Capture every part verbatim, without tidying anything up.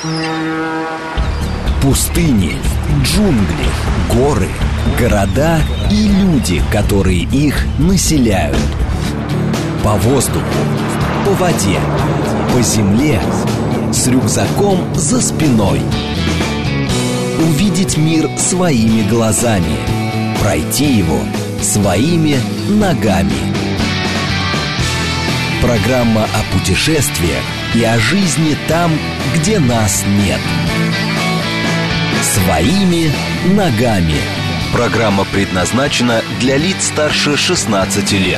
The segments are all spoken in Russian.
Пустыни, джунгли, горы, города и люди, которые их населяют. По воздуху, по воде, по земле, с рюкзаком за спиной. Увидеть мир своими глазами, пройти его своими ногами. Программа о путешествиях и о жизни там, где нас нет. Своими ногами. Программа предназначена для лиц старше шестнадцати лет.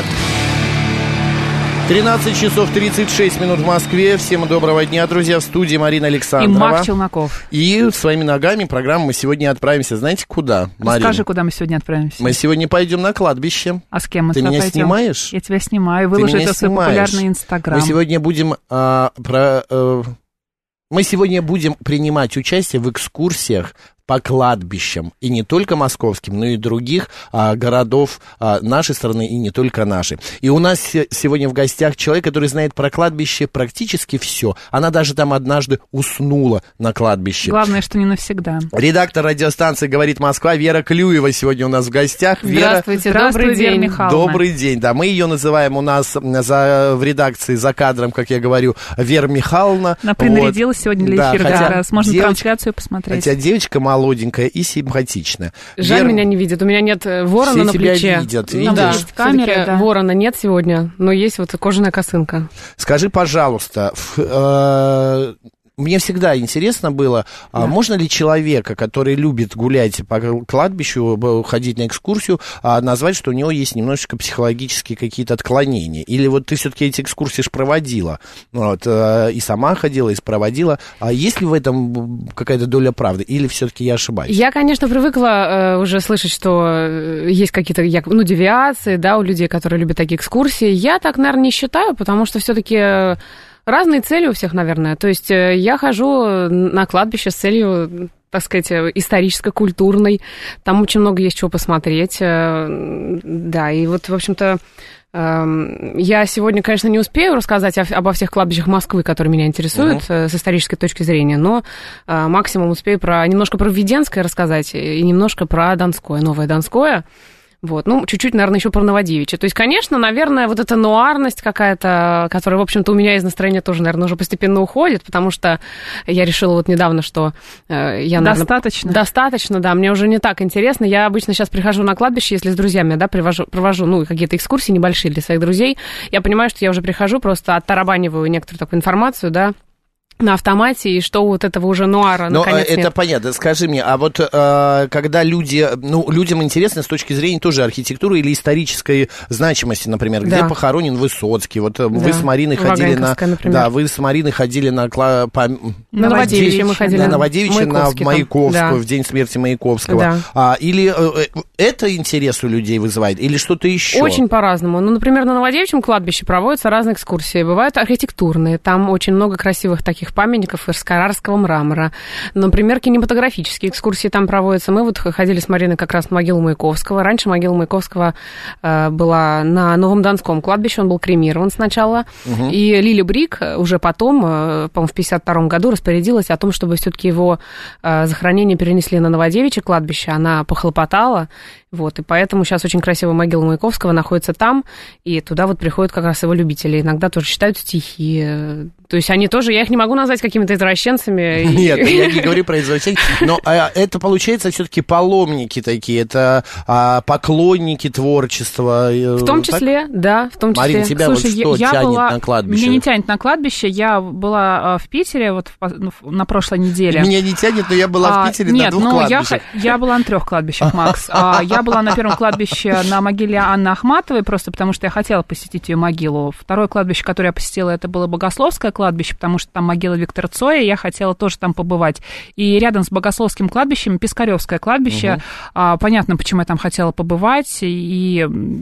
тринадцать часов тридцать шесть минут в Москве. Всем доброго дня, друзья. В студии Марина Александрова. И Марк Челноков. И своими ногами программу мы сегодня отправимся. Знаете, куда, Марина? Скажи, куда мы сегодня отправимся. Мы сегодня пойдем на кладбище. А с кем мы Ты меня пойдем? Снимаешь? Я тебя снимаю. Выложу это в свой популярный Инстаграм. Мы сегодня будем а, про... А, мы сегодня будем принимать участие в экскурсиях по кладбищам, и не только московским, но и других а, городов а, нашей страны, и не только нашей. И у нас сегодня в гостях человек, который знает про кладбище практически все. Она даже там однажды уснула на кладбище. Главное, что не навсегда. Редактор радиостанции «Говорит Москва» Вера Клюева сегодня у нас в гостях. Здравствуйте, Вера... добрый Здравствуй, день. Михайловна. Добрый день, да. Мы ее называем у нас за, в редакции за кадром, как я говорю, Вера Михайловна. Она принарядилась вот. сегодня для эфира, да, как раз. Можно девочка, трансляцию посмотреть. Хотя девочка молоденькая и симпатичная. Жаль, Вер... меня не видят. У меня нет ворона Все на тебя плече. видят, ну, видишь? да, есть камера, да. Ворона нет сегодня, но есть вот кожаная косынка. Скажи, пожалуйста, в, э, мне всегда интересно было, да. а можно ли человека, который любит гулять по кладбищу, ходить на экскурсию, а, назвать, что у него есть немножечко психологические какие-то отклонения? Или вот ты все-таки эти экскурсии ж проводила, вот, э, и сама ходила, и проводила. А есть ли в этом какая-то доля правды? Или все-таки я ошибаюсь? Я, конечно, привыкла э, уже слышать, что есть какие-то ну, девиации, да, у людей, которые любят такие экскурсии. Я так, наверное, не считаю, потому что все-таки... Разные цели у всех, наверное. То есть я хожу на кладбище с целью, так сказать, историческо-культурной. Там очень много есть чего посмотреть. Да, и вот, в общем-то, я сегодня, конечно, не успею рассказать обо всех кладбищах Москвы, которые меня интересуют uh-huh. с исторической точки зрения, но максимум успею про, немножко про Введенское рассказать и немножко про Донское, Новое Донское. Вот, ну, чуть-чуть, наверное, еще про Новодевичье. То есть, конечно, наверное, вот эта нуарность какая-то, которая, в общем-то, у меня из настроения тоже, наверное, уже постепенно уходит, потому что я решила вот недавно, что э, я, наверное... Достаточно? Достаточно, да, мне уже не так интересно. Я обычно сейчас прихожу на кладбище, если с друзьями, да, привожу, провожу, ну, какие-то экскурсии небольшие для своих друзей, я понимаю, что я уже прихожу, просто оттарабаниваю некоторую такую информацию, да, на автомате, и что вот этого уже нуара Но наконец это нет. понятно. Скажи мне, а вот э, когда люди, ну, людям интересно с точки зрения тоже архитектуры или исторической значимости, например, где да. похоронен Высоцкий, вот да. вы с Мариной ходили на... например. Да, вы с Мариной ходили на... По, на Новодевичье мы ходили. На Новодевичье, на Маяковскую, да. в день смерти Маяковского. Да. А, или э, это интерес у людей вызывает, или что-то еще? Очень по-разному. Ну, например, на Новодевичьем кладбище проводятся разные экскурсии. Бывают архитектурные, там очень много красивых таких памятников из каррарского мрамора. Например, кинематографические экскурсии там проводятся. Мы вот ходили с Мариной как раз на могилу Маяковского. Раньше могила Маяковского э, была на Новом Донском кладбище, он был кремирован сначала. Угу. И Лили Брик уже потом, э, по-моему, в пятьдесят втором году распорядилась о том, чтобы все-таки его э, захоронение перенесли на Новодевичье кладбище. Она похлопотала. Вот, и поэтому сейчас очень красивая могила Маяковского находится там, и туда вот приходят как раз его любители. Иногда тоже читают стихи. То есть они тоже, я их не могу назвать какими-то извращенцами. Нет, я не говорю про извращенцев, но а, это, получается, все-таки паломники такие, это а, поклонники творчества. В том числе, так? Да, в том числе. Марин, тебя Слушай, вот что я тянет была... на кладбище? Меня не тянет на кладбище, я была в Питере вот в, на прошлой неделе. Меня не тянет, но я была а, в Питере нет, на двух ну, кладбищах. Я, я была на трех кладбищах, Макс. А, я была на первом кладбище на могиле Анны Ахматовой, просто потому что я хотела посетить ее могилу. Второе кладбище, которое я посетила, это было Богословское кладбище, потому что там могила Виктора Цоя, я хотела тоже там побывать. И рядом с Богословским кладбищем Пискаревское кладбище. Угу. А, понятно, почему я там хотела побывать, и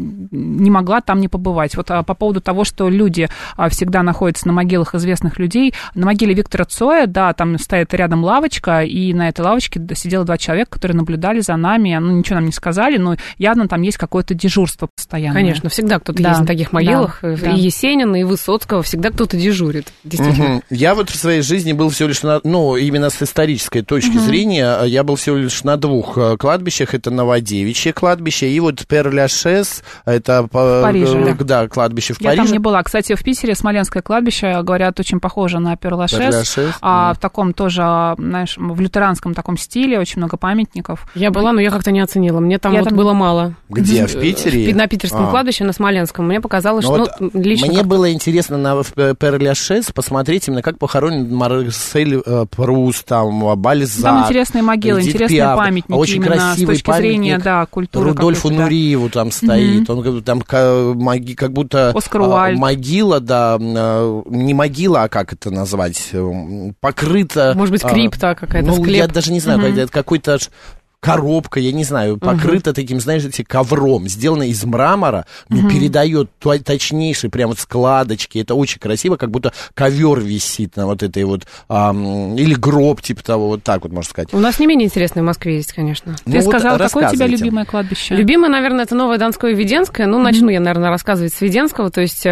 не могла там не побывать. Вот а, по поводу того, что люди а, всегда находятся на могилах известных людей. На могиле Виктора Цоя, да, там стоит рядом лавочка, и на этой лавочке сидело два человека, которые наблюдали за нами, ну, ничего нам не сказали, приезжали, но явно там есть какое-то дежурство постоянное. Конечно, всегда кто-то да. есть на таких могилах. Да. И да. Есенина, и Высоцкого, всегда кто-то дежурит, действительно. Угу. Я вот в своей жизни был всего лишь на, ну, именно с исторической точки угу. зрения, я был всего лишь на двух кладбищах. Это Новодевичье кладбище и вот Пер-Ля-Шез, это в Париже, да. да, кладбище в я Париже. Я там не была. Кстати, в Питере Смоленское кладбище, говорят, очень похоже на Пер-Ля-Шез, Пер-Ля-Шез а, да. в таком тоже, знаешь, в лютеранском таком стиле, очень много памятников. Я была, но я как-то не оценила. Мне там я вот там... было мало. Где, в Питере? На Питерском а. кладбище, на Смоленском. Мне показалось, но что... Вот Ну, лично мне как-то... было интересно на Пер-Ля-Шез посмотреть именно, как похоронен Марсель Пруст, там, Бальзак. Там интересные могилы, Эдит интересные Пиаф, памятники очень именно красивый с точки зрения да, культуры. Рудольфу Нуриеву там стоит. Mm-hmm. Он там как будто Оскар могила, да, не могила, а как это назвать, покрыта... Может быть, крипта какая-то, ну, склеп. Я даже не знаю, mm-hmm. какой-то... коробка, я не знаю, покрыта uh-huh. таким, знаешь, ковром, сделана из мрамора, но uh-huh. передает точнейшие прям вот складочки. Это очень красиво, как будто ковер висит на вот этой вот, ам, или гроб, типа того, вот так вот, можно сказать. У нас не менее интересное в Москве есть, конечно. Ты ну, сказала, вот какое у тебя любимое кладбище? Любимое, наверное, это Новое Донское и Веденское. Ну, uh-huh. начну я, наверное, рассказывать с Веденского, то есть...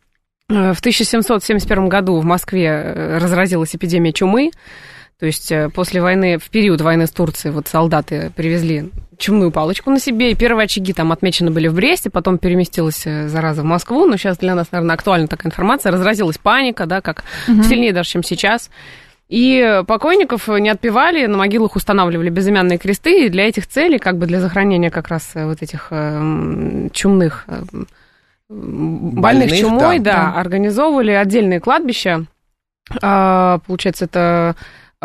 В тысяча семьсот семьдесят первом году в Москве разразилась эпидемия чумы. То есть после войны, в период войны с Турцией, вот солдаты привезли чумную палочку на себе, и первые очаги там отмечены были в Бресте, потом переместилась зараза в Москву, но сейчас для нас, наверное, актуальна такая информация, разразилась паника, да, как угу. сильнее даже, чем сейчас. И покойников не отпевали, на могилах устанавливали безымянные кресты, и для этих целей, как бы для захоронения как раз вот этих э, чумных, э, больных, больных чумой, да, да, да, организовывали отдельные кладбища. А, получается, это...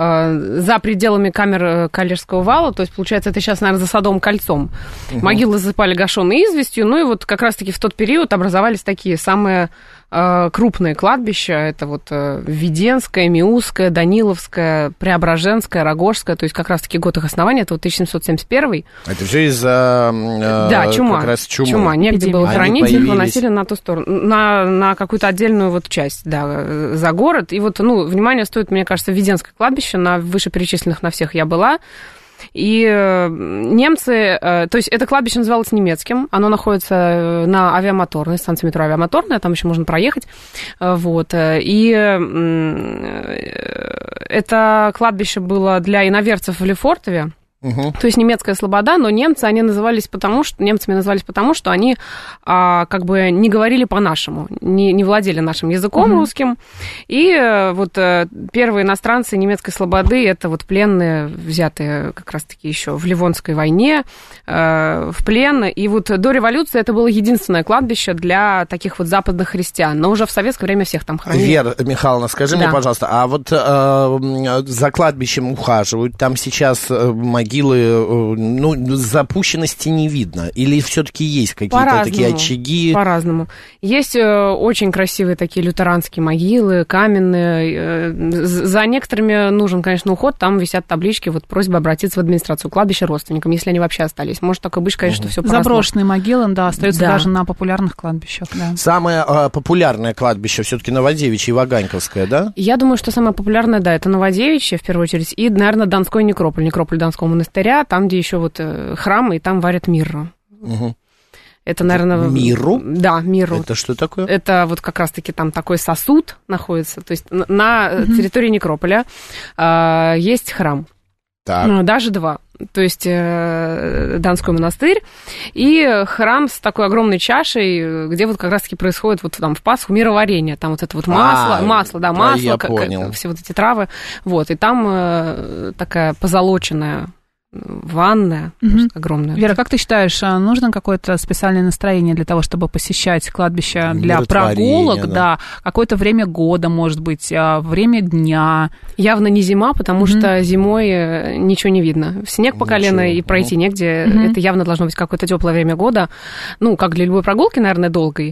за пределами камер Калежского вала, то есть, получается, это сейчас, наверное, за Садовым кольцом. Угу. Могилы засыпали гашеной известью, ну и вот как раз-таки в тот период образовались такие самые э, крупные кладбища, это вот э, Веденское, Миусское, Даниловское, Преображенское, Рогожское, то есть как раз-таки год их основания, это вот тысяча семьсот семьдесят первый. Это все из-за э, да, чума, как раз чумы. Чума, негде было хранить, их выносили на ту сторону, на, на какую-то отдельную вот часть, да, за город. И вот, ну, внимание стоит, мне кажется, Веденское кладбище, на вышеперечисленных на всех я была. И немцы, то есть это кладбище называлось немецким, оно находится на Авиамоторной, станции метро Авиамоторная, там еще можно проехать, вот, и это кладбище было для иноверцев в Лефортове. Угу. То есть немецкая слобода, но немцы, они назывались потому, что, немцами назывались потому, что они а, как бы не говорили по-нашему, не, не владели нашим языком угу. русским. И вот первые иностранцы немецкой слободы, это вот пленные, взятые как раз-таки еще в Ливонской войне, э, в плен. И вот до революции это было единственное кладбище для таких вот западных христиан, но уже в советское время всех там хоронили. Вера Михайловна, скажи да. мне, пожалуйста, а вот э, за кладбищем ухаживают, там сейчас могилы могилы, ну, запущенности не видно? Или все-таки есть какие-то по-разному, такие очаги? По-разному. Есть очень красивые такие лютеранские могилы, каменные. За некоторыми нужен, конечно, уход. Там висят таблички, вот просьба обратиться в администрацию кладбища родственникам, если они вообще остались. Может такое быть, конечно, угу. все по-разному. Заброшенные могилы, да, остаются да. даже на популярных кладбищах. Да. Самое а, популярное кладбище все-таки Новодевичье и Ваганьковское, да? Я думаю, что самое популярное, да, это Новодевичье, в первую очередь, и, наверное, Донской некрополь, некрополь Донского монастыря, там, где еще вот храм, и там варят мирру. Угу. Это, наверное... Мирру? Да, мирру. Это что такое? Это вот как раз-таки там такой сосуд находится. То есть на угу. территории некрополя э, есть храм. Так. Даже два. То есть э, Донской монастырь и храм с такой огромной чашей, где вот как раз-таки происходит вот там в Пасху мироварение. Там вот это вот масло, а, масло, да, масло, я как, понял. все вот эти травы. Вот, и там э, такая позолоченная ванная, угу. огромная. Вера, как ты считаешь, нужно какое-то специальное настроение для того, чтобы посещать кладбище для прогулок? Да. да, какое-то время года, может быть, время дня. Явно не зима, потому угу. что зимой ничего не видно. Снег по колено ничего. И пройти негде. Угу. Это явно должно быть какое-то теплое время года. Ну, как для любой прогулки, наверное, долгой.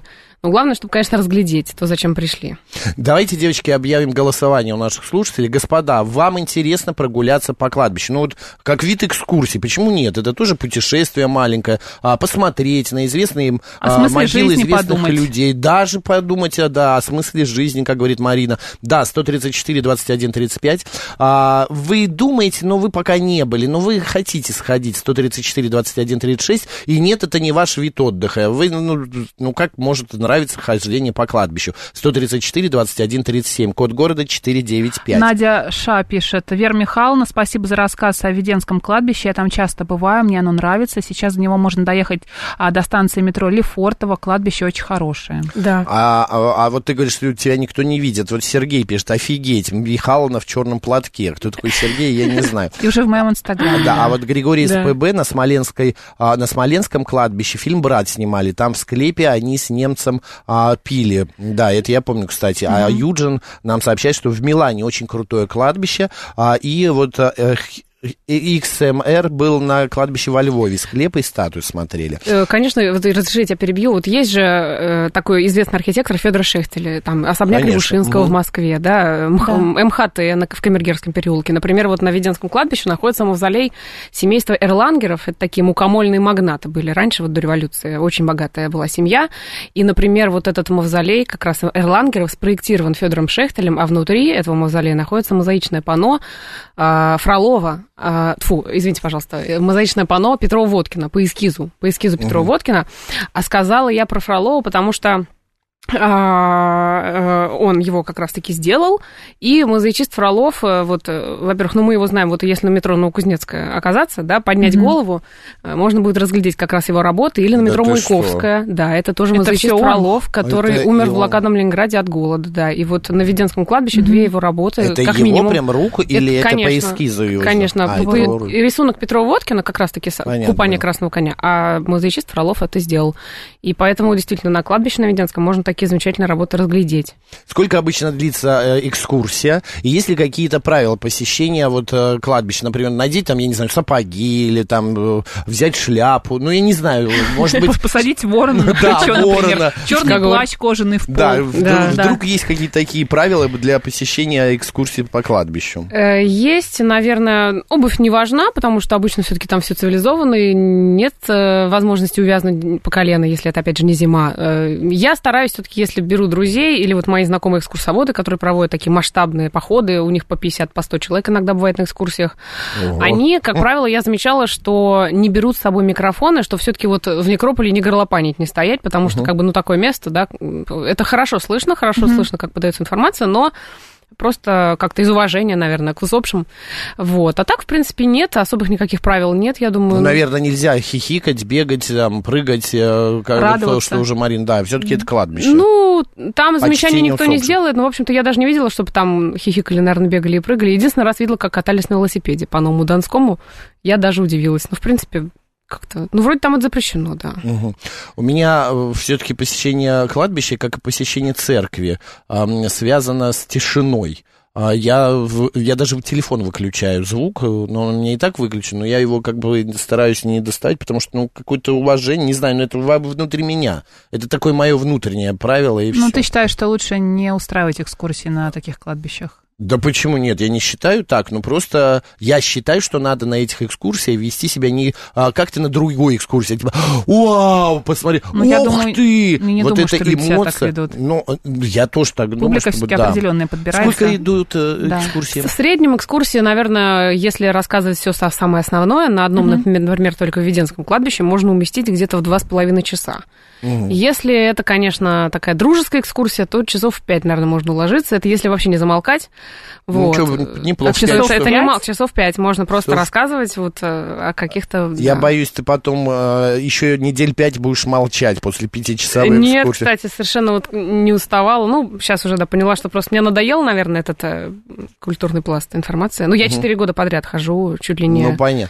Но главное, чтобы, конечно, разглядеть то, зачем пришли. Давайте, девочки, объявим голосование у наших слушателей. Господа, вам интересно прогуляться по кладбищу? Ну вот, как вид экскурсии, почему нет? Это тоже путешествие маленькое. А, посмотреть на известные а, могилы известных подумать. людей. Даже подумать, да, о смысле жизни, как говорит Марина. Да, сто тридцать четыре двадцать один тридцать пять. А, вы думаете, но вы пока не были, но вы хотите сходить, сто тридцать четыре двадцать один тридцать шесть, и нет, это не ваш вид отдыха. Вы, ну, ну как может нравиться хождение по кладбищу? сто тридцать четыре двадцать один тридцать семь, код города четыреста девяносто пять. Надя Ша пишет: Вера Михайловна, спасибо за рассказ о Веденском кладбище, я там часто бываю, мне оно нравится, сейчас до него можно доехать а, до станции метро Лефортово, кладбище очень хорошее. Да. А, а, а вот ты говоришь, что тебя никто не видит. Вот Сергей пишет: офигеть, Михайловна в черном платке. Кто такой Сергей, я не знаю. И уже в моем инстаграме. Да, а вот Григорий из ПБ на Смоленской, на Смоленском кладбище фильм «Брат» снимали. Там в склепе они с немцем а, пили. Да, это я помню, кстати. Mm-hmm. А Юджин нам сообщает, что в Милане очень крутое кладбище. А, и вот а, икс эм эр был на кладбище во Львове. Склепы и статуи смотрели. Конечно, вот разрешите, я перебью. Вот есть же э, такой известный архитектор Федор Шехтель, там особняк Рябушинского угу. в Москве, да, да. эм ха тэ на, в Камергерском переулке. Например, вот на Веденском кладбище находится мавзолей семейства Эрлангеров. Это такие мукомольные магнаты были раньше, вот до революции. Очень богатая была семья. И, например, вот этот мавзолей как раз Эрлангеров спроектирован Федором Шехтелем, а внутри этого мавзолея находится мозаичное панно э, Фролова. А, тьфу, извините, пожалуйста, мозаичное панно Петрова-Водкина по эскизу, по эскизу Петрова-Водкина. А сказала я про Фролова, потому что он его как раз-таки сделал, и мозаичист Фролов, вот, во-первых, ну, мы его знаем, вот если на метро Новокузнецкая оказаться, да, поднять mm-hmm. голову, можно будет разглядеть как раз его работы, или на метро да Маяковская, да, это тоже это мозаичист Фролов, который это умер в блокадном Ленинграде от голода, да, и вот на Веденском кладбище mm-hmm. две его работы, это как его минимум. Прям руку, или это, это по эскизу его? Конечно, а, по, рисунок Петрова-Водкина как раз-таки Понятно. Купание красного коня, а мозаичист Фролов это сделал, и поэтому действительно на кладбище на Веденском можно такие замечательные работы разглядеть. Сколько обычно длится э, экскурсия? И есть ли какие-то правила посещения вот э, кладбища? Например, надеть там, я не знаю, сапоги или там э, взять шляпу. Ну, я не знаю, может быть... Посадить ворона на плечо, например. Черный плащ кожаный в пол. Да, вдруг есть какие-то такие правила для посещения экскурсии по кладбищу? Есть, наверное, обувь не важна, потому что обычно все-таки там все цивилизованно, и нет возможности увязнуть по колено, если это, опять же, не зима. Я стараюсь все-таки, если беру друзей, или вот мои знакомые экскурсоводы, которые проводят такие масштабные походы, у них по пятьдесят, по сто человек иногда бывает на экскурсиях, Ого. Они, как правило, я замечала, что не берут с собой микрофоны, что все-таки вот в некрополе не горлопанить, не стоять, потому что, как бы, ну, такое место, да, это хорошо слышно, хорошо mm-hmm. слышно, как подается информация, но просто как-то из уважения, наверное, к усопшим. Вот. А так, в принципе, нет, особых никаких правил нет, я думаю. Ну, наверное, нельзя хихикать, бегать, там, прыгать, как то, что уже, Марин, да, все-таки это кладбище. Ну, там замечаний никто усопших. Не сделает, но, в общем-то, я даже не видела, чтобы там хихикали, наверное, бегали и прыгали. Единственный раз видела, как катались на велосипеде по Новому Донскому. Я даже удивилась. Но, в принципе, как-то, ну, вроде там это запрещено, да. Угу. У меня все-таки посещение кладбища, как и посещение церкви, связано с тишиной. Я, я даже телефон выключаю звук, но он у меня и так выключен, но я его как бы стараюсь не доставать, потому что, ну, какое-то уважение, не знаю, но это внутри меня. Это такое мое внутреннее правило, и все. Ну, ты считаешь, что лучше не устраивать экскурсии на таких кладбищах? Да почему нет? Я не считаю так, но просто я считаю, что надо на этих экскурсиях вести себя не а, как ты на другой экскурсии, типа, вау, посмотри, ну, ох я думаю, ты! Не вот думаю, это что эмоции. Ну, я тоже так думаю. Публика все-таки да. определенная подбирается. Сколько идут э, да. экскурсии? В среднем экскурсии, наверное, если рассказывать все самое основное, на одном, mm-hmm. например, только в Веденском кладбище можно уместить где-то в два с половиной часа. Mm-hmm. Если это, конечно, такая дружеская экскурсия, то часов в пять, наверное, можно уложиться. Это если вообще не замолкать. Вот. Ну, что, неплохо. Часов, это не мало, часов пять можно просто часов... рассказывать вот о каких-то... Я да. боюсь, ты потом э, еще недель пять будешь молчать после пятичасовой экскурсии. Нет, кстати, совершенно вот не уставала. Ну, сейчас уже, да, поняла, что просто мне надоел, наверное, этот э, культурный пласт информации. Ну, я четыре угу. года подряд хожу, чуть ли не... Ну, понятно.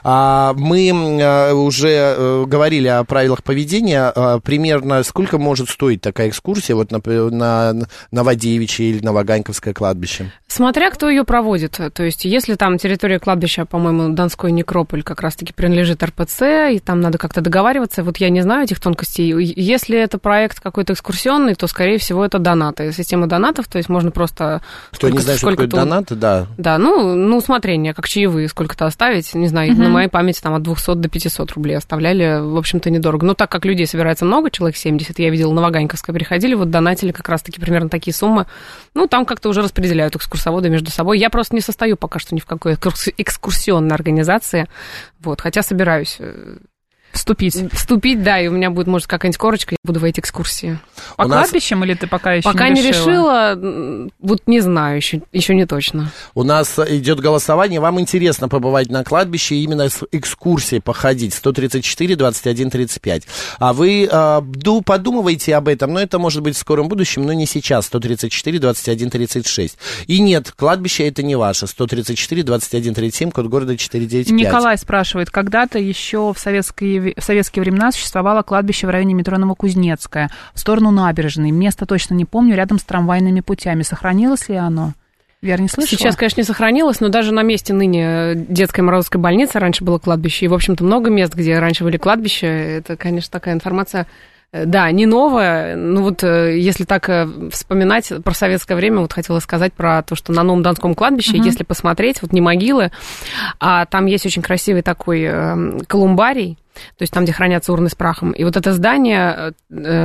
А, мы а, уже говорили о правилах поведения. А, примерно сколько может стоить такая экскурсия вот на, на Новодевичье или Новоганьковское кладбище? Смотря кто ее проводит. То есть, если там территория кладбища, по-моему, Донской некрополь как раз-таки принадлежит эр пэ цэ, и там надо как-то договариваться, вот я не знаю этих тонкостей. Если это проект какой-то экскурсионный, то, скорее всего, это донаты. Система донатов, то есть можно просто... Кто не знает, что такое донаты, да. Да, ну, ну, усмотрение, как чаевые, сколько-то оставить, не знаю, uh-huh. на моей памяти там от двухсот до пятисот рублей оставляли, в общем-то, недорого. Но так как людей собирается много, человек семьдесят, я видела, Новоганьковское приходили, вот донатили как раз-таки примерно такие суммы. Ну, там как-то уже распределяют экскурсоводы между собой. Я просто не состою пока что ни в какой экскурсионной организации, вот, хотя собираюсь... Вступить. Вступить, да, и у меня будет, может, какая-нибудь корочка, я буду в эти экскурсии. По у кладбищам нас... или ты пока еще пока не решила? Пока не решила, вот не знаю, еще, еще не точно. У нас идет голосование, вам интересно побывать на кладбище, именно с экскурсией походить, сто тридцать четыре двадцать один тридцать пять. А вы э, подумываете об этом, но это может быть в скором будущем, но не сейчас, сто тридцать четыре двадцать один тридцать шесть. И нет, кладбище это не ваше, сто тридцать четыре двадцать один тридцать семь, код города четыреста девяносто пять. Николай спрашивает, когда-то еще в советской в советские времена существовало кладбище в районе метро Новокузнецкое, в сторону набережной. Место точно не помню, рядом с трамвайными путями. Сохранилось ли оно? Вера, не слышала? Сейчас, конечно, не сохранилось, но даже на месте ныне детской Морозовской больницы раньше было кладбище. И, в общем-то, много мест, где раньше были кладбища. Это, конечно, такая информация... Да, не новое, ну вот если так вспоминать про советское время, вот хотела сказать про то, что на Новом Донском кладбище, uh-huh. если посмотреть, вот не могилы, а там есть очень красивый такой э, колумбарий, то есть там, где хранятся урны с прахом. И вот это здание,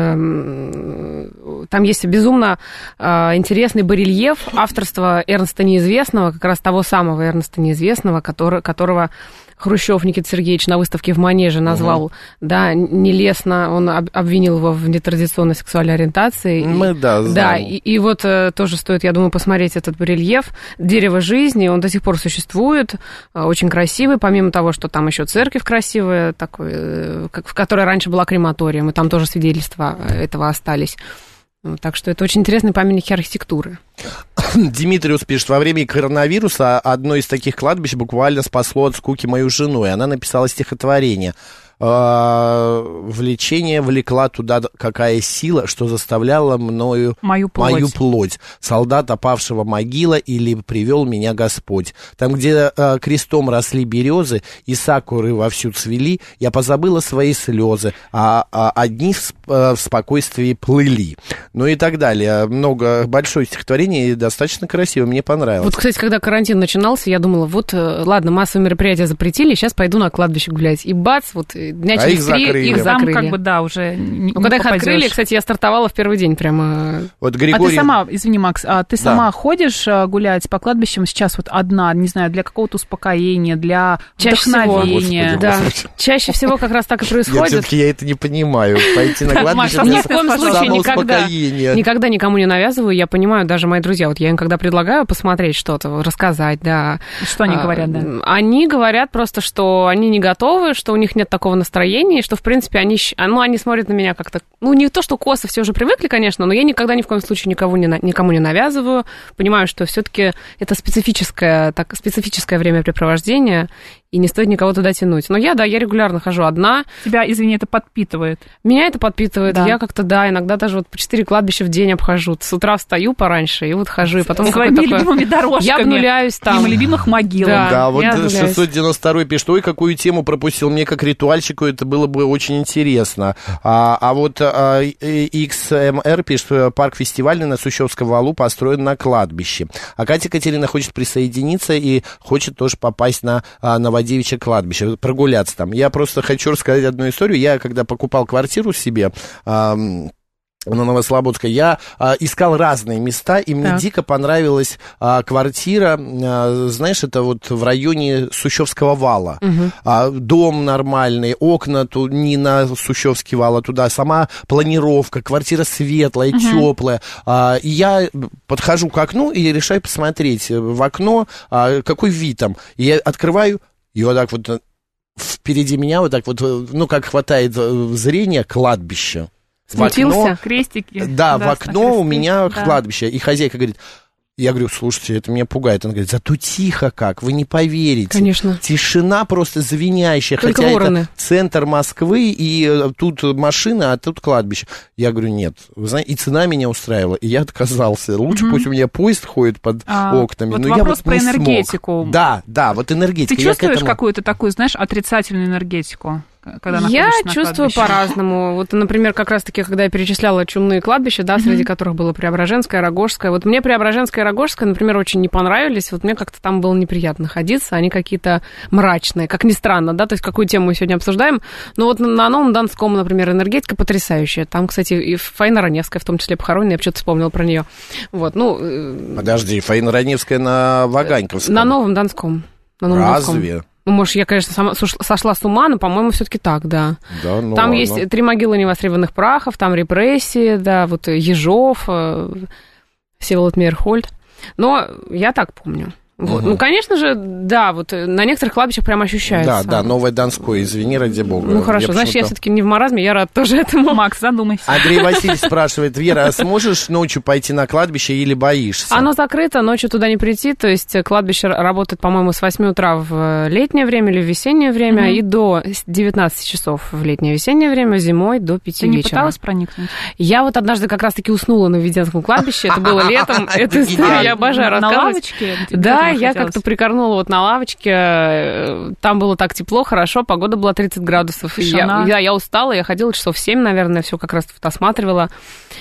э, там есть безумно э, интересный барельеф авторства Эрнста Неизвестного, как раз того самого Эрнста Неизвестного, который, которого... Хрущев Никита Сергеевич на выставке в Манеже назвал, угу. да, нелестно, он обвинил его в нетрадиционной сексуальной ориентации. Мы, да, знаем. Да, и, и вот э, тоже стоит, я думаю, посмотреть этот барельеф. Дерево жизни, он до сих пор существует, э, очень красивый, помимо того, что там еще церковь красивая, такой, э, как, в которой раньше была крематорием, и там тоже свидетельства этого остались. Так что это очень интересный памятник архитектуры. Димитриус пишет, во время коронавируса одно из таких кладбищ буквально спасло от скуки мою жену, и она написала стихотворение. Влечение влекла туда какая сила, что заставляла мною мою плоть. мою плоть. Солдат опавшего могила или привел меня Господь. Там, где э, крестом росли березы и сакуры вовсю цвели, я позабыла свои слезы, а, а одни в, э, в спокойствии плыли. Ну и так далее. Много, большое стихотворение и достаточно красиво, мне понравилось. Вот, кстати, когда карантин начинался, я думала, вот, ладно, массовые мероприятия запретили, сейчас пойду на кладбище гулять. И бац, вот дня а через три их, их закрыли. Там как бы, да, уже не, ну, когда не их открыли, кстати, я стартовала в первый день прямо. Вот Григорий... А ты сама, извини, Макс, а ты да. сама ходишь гулять по кладбищам сейчас вот одна, не знаю, для какого-то успокоения, для чаще вдохновения? Всего, да. Чаще всего как раз так и происходит. Я все-таки я это не понимаю. Пойти на кладбище ни в коем случае никогда, никогда никому не навязываю. Я понимаю, даже мои друзья, вот я им когда предлагаю посмотреть что-то, рассказать, да. Что они говорят, да? Они говорят просто, что они не готовы, что у них нет такого настроения, и что, в принципе, они, ну, они смотрят на меня как-то... Ну, не то, что косо, все уже привыкли, конечно, но я никогда ни в коем случае никого не, никому не навязываю. Понимаю, что все-таки это специфическое, так, специфическое времяпрепровождение, и не стоит никого туда тянуть. Но я, да, я регулярно хожу одна. Тебя, извини, это подпитывает? Меня это подпитывает. Да. Я как-то, да, иногда даже вот по четыре кладбища в день обхожу. С утра встаю пораньше и вот хожу, и потом... С своими такое... любимыми дорожками. Я обнуляюсь там. Мимо любимых могил. Да, да, вот обнуляюсь. шестьсот девяносто второй пишет, ой, какую тему пропустил. Мне как ритуальщику это было бы очень интересно. А, а вот а, икс эм эр пишет, парк фестивальный на Сущевском валу построен на кладбище. А Катя Катерина хочет присоединиться и хочет тоже попасть на а, Новодевичье кладбище, прогуляться там. Я просто хочу рассказать одну историю. Я, когда покупал квартиру себе... А, на Новослободской, я а, искал разные места, и мне так. дико понравилась а, квартира, а, знаешь, это вот в районе Сущевского вала. Угу. А, дом нормальный, окна тут не на Сущевский вал, а туда сама планировка, квартира светлая, угу. теплая. А, и я подхожу к окну и решаю посмотреть в окно, а, какой вид там. И я открываю, и вот так вот впереди меня, вот так вот, ну, как хватает зрения, кладбище. Смутился? Крестики. Да, да, в окно у меня да. кладбище. И хозяйка говорит, Я говорю, слушайте, это меня пугает. Он говорит, зато тихо как, вы не поверите. Конечно. Тишина просто звенящая. Только хотя вороны. Это центр Москвы, и тут машины, а тут кладбище. Я говорю, нет. Вы знаете, и цена меня устраивала, и я отказался. Лучше Угу. пусть у меня поезд ходит под а, окнами. Вот но вопрос я вот про не энергетику. Смог. Да, да, вот энергетика. Ты чувствуешь этому... какую-то такую, знаешь, отрицательную энергетику? Когда я на чувствую кладбище? По-разному. Вот, например, как раз-таки, когда я перечисляла чумные кладбища, да, среди mm-hmm. которых было Преображенское, Рогожское. Вот мне Преображенское и Рогожское, например, очень не понравились. Вот мне как-то там было неприятно находиться. Они какие-то мрачные, как ни странно, да, то есть какую тему мы сегодня обсуждаем. Но вот на Новом Донском, например, энергетика потрясающая. Там, кстати, и Фаина Раневская в том числе похоронена, я почему-то вспомнила про нее. Вот, ну... Подожди, Фаина Раневская на Ваганьковском. На Новом Донском. На Новом Разве? Донском. Ну, может, я, конечно, сама сошла с ума, но, по-моему, все-таки так, да. Да, ну там ладно. есть три могилы невостребованных прахов, там репрессии, да, вот Ежов, Всеволод Мейерхольд. Но я так помню. Вот. Угу. Ну, конечно же, да, вот на некоторых кладбищах прям ощущается. Да, да, Новое Донское, извини, ради бога. Ну, хорошо, я значит, я все-таки не в маразме, я рад тоже этому. Макс, задумайся. Андрей Васильевич спрашивает, Вера, а сможешь ночью пойти на кладбище или боишься? Оно закрыто, ночью туда не прийти, то есть кладбище работает, по-моему, с восьми утра в летнее время или в весеннее время, угу. и до девятнадцати часов в летнее весеннее время, зимой до пяти вечера. Ты не вечера. пыталась проникнуть? Я вот однажды как раз-таки уснула на Введенском кладбище, это было летом, эту историю я обожаю рассказывать. На лавочке? Да, я как-то прикорнула вот на лавочке, там было так тепло, хорошо, погода была тридцать градусов. Я, я, я устала, я ходила часов в семь, наверное, все как раз осматривала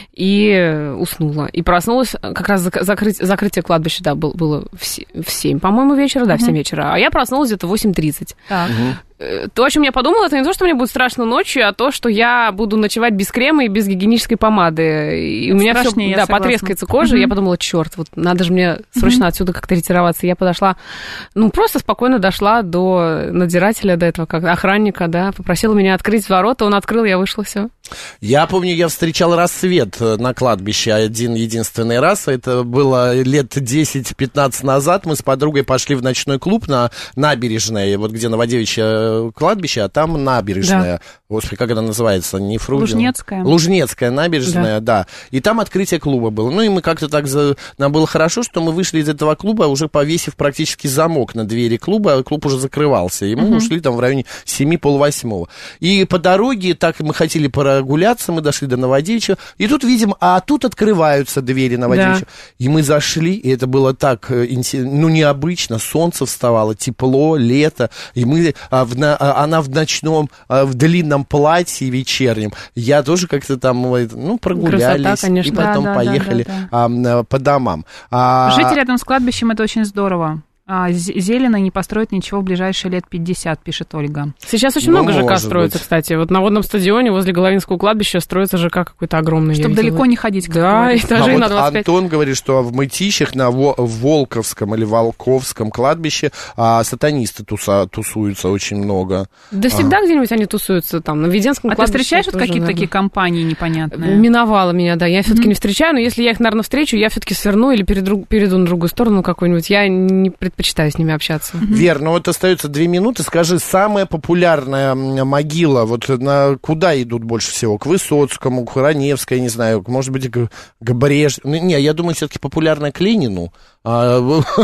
и уснула. И проснулась, как раз закрыть, закрытие кладбища, да, было, было в семь, по-моему, вечера, да, в семь вечера, а я проснулась где-то в восемь тридцать. Так. То, о чем я подумала, это не то, что мне будет страшно ночью, а то, что я буду ночевать без крема и без гигиенической помады. И у меня все, да, потрескается кожа. Mm-hmm. И я подумала, черт, вот надо же мне срочно mm-hmm. отсюда как-то ретироваться. Я подошла, ну, просто спокойно дошла до надзирателя, до этого как охранника, да, попросила меня открыть ворота, он открыл, я вышла, все. Я помню, я встречал рассвет на кладбище один-единственный раз. Это было лет десять-пятнадцать назад. Мы с подругой пошли в ночной клуб на набережной, вот где Новодевичье кладбище, а там набережная. Да. Господи, как она называется? Не Фрудин. Лужнецкая. Лужнецкая набережная, да. да. И там открытие клуба было. Ну, и мы как-то так... За... Нам было хорошо, что мы вышли из этого клуба, уже повесив практически замок на двери клуба. Клуб уже закрывался. И мы uh-huh. ушли там в районе семи-полвосьмого. И по дороге, так мы хотели прогуляться, мы дошли до Новодевичья. И тут видим, а тут открываются двери Новодевичья. Да. И мы зашли, и это было так, ну, необычно. Солнце вставало, тепло, лето. И мы... В На, она в ночном, в длинном платье вечернем. Я тоже как-то там, ну, прогулялись. Красота, конечно. И потом да, да, да, поехали да, да. А, по домам. А... Жить рядом с кладбищем — это очень здорово. А зелено не построить ничего в ближайшие лет пятьдесят, пишет Ольга. Сейчас очень ну, много ЖК строится, быть. Кстати. Вот на водном стадионе возле Головинского кладбища строится ЖК какой-то огромный. Чтобы далеко не ходить. Да, этажей а на вот двадцать пять. Антон говорит, что в Мытищах на Волковском или Волковском кладбище а, сатанисты туса, тусуются очень много. Да всегда а. где-нибудь они тусуются там. На Введенском а кладбище. А ты встречаешь вот какие-то такие компании непонятные? Миновало меня, да. Я все-таки mm-hmm. не встречаю, но если я их, наверное, встречу, я все-таки сверну или перейду, перейду на другую сторону какую-нибудь. Я не предпочитаю с ними общаться. Вер, ну вот остается две минуты. Скажи, самая популярная могила, вот на куда идут больше всего? К Высоцкому, к Раневской, не знаю, может быть, к, к Брежневу. Не, я думаю, все-таки популярная к Ленину. А,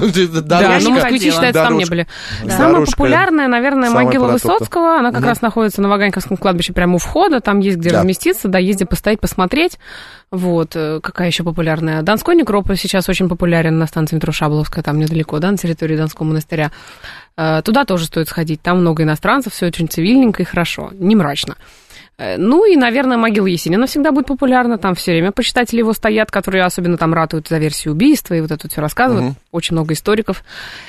да, ну, москвичи, считается, там не были. Да. Самая популярная, наверное, могила Высоцкого. Она как угу. раз находится на Ваганьковском кладбище прямо у входа. Там есть где да. разместиться, да, езди постоять, посмотреть. Вот, какая еще популярная? Донской некрополь сейчас очень популярен на станции метро Шабловская, там недалеко, да, на территории Донского монастыря. Туда тоже стоит сходить, там много иностранцев, все очень цивильненько и хорошо, не мрачно. Ну и, наверное, могила Есенина всегда будет популярна, там все время почитатели его стоят, которые особенно там ратуют за версию убийства и вот это все рассказывают, угу. очень много историков.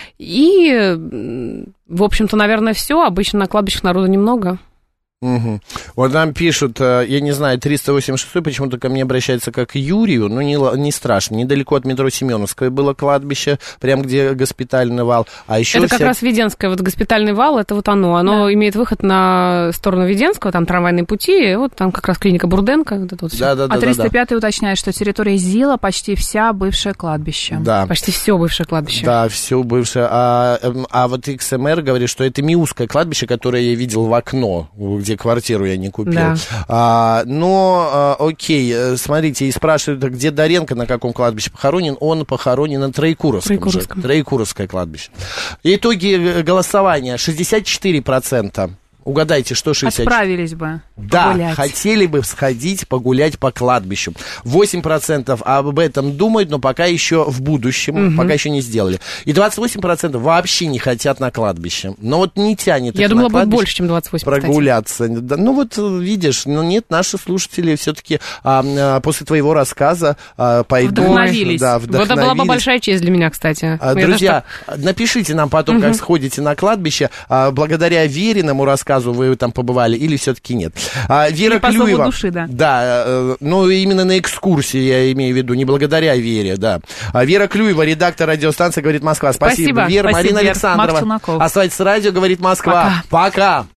И, в общем-то, наверное, все, обычно на кладбищах народу немного. Угу. Вот нам пишут, я не знаю, триста восемьдесят шесть почему-то ко мне обращается как к Юрию, но не, не страшно. Недалеко от метро Семеновское было кладбище, прям где госпитальный вал. А еще это вся... как раз Веденское, вот госпитальный вал, это вот оно. Оно да. имеет выход на сторону Веденского, там трамвайные пути, и вот там как раз клиника Бурденко. Вот это вот да, да, да, а триста пятый да, да. уточняет, что территория ЗИЛа почти вся бывшее кладбище. Да. Почти все бывшее кладбище. Да, все бывшее. А, а вот икс эм эр говорит, что это Миусское кладбище, которое я видел в окно. где квартиру я не купил. Да. А, но, а, окей, смотрите, и спрашивают, где Доренко, на каком кладбище похоронен. Он похоронен на Троекуровском. Троекуровском. Же. Троекуровское кладбище. Итоги голосования. шестьдесят четыре процента. Угадайте, что шестьдесят четыре процента? Отправились бы Да, погулять. хотели бы сходить погулять по кладбищу. восемь процентов об этом думают, но пока еще в будущем, угу. пока еще не сделали. И двадцать восемь процентов вообще не хотят на кладбище. Но вот не тянет Я их думала, на кладбище будет больше, чем двадцать восемь процентов. Прогуляться. Да, ну вот видишь, ну нет, наши слушатели все-таки а, а, после твоего рассказа а, пойдут. Вдохновились. Да, вдохновились. Вот это была бы большая честь для меня, кстати. А, друзья, так... напишите нам потом, угу. как сходите на кладбище. А, благодаря Вериному рассказу вы там побывали или все-таки нет. А, Вера Или по Клюева. зову души, да. Да, э, ну именно на экскурсии я имею в виду, не благодаря Вере, да. А Вера Клюева, редактор радиостанции «Говорит Москва». Спасибо. Спасибо. Вера, Спасибо, Марина Вер. Александрова. Макс Челноков. Оставайтесь с радио «Говорит Москва». Пока. Пока.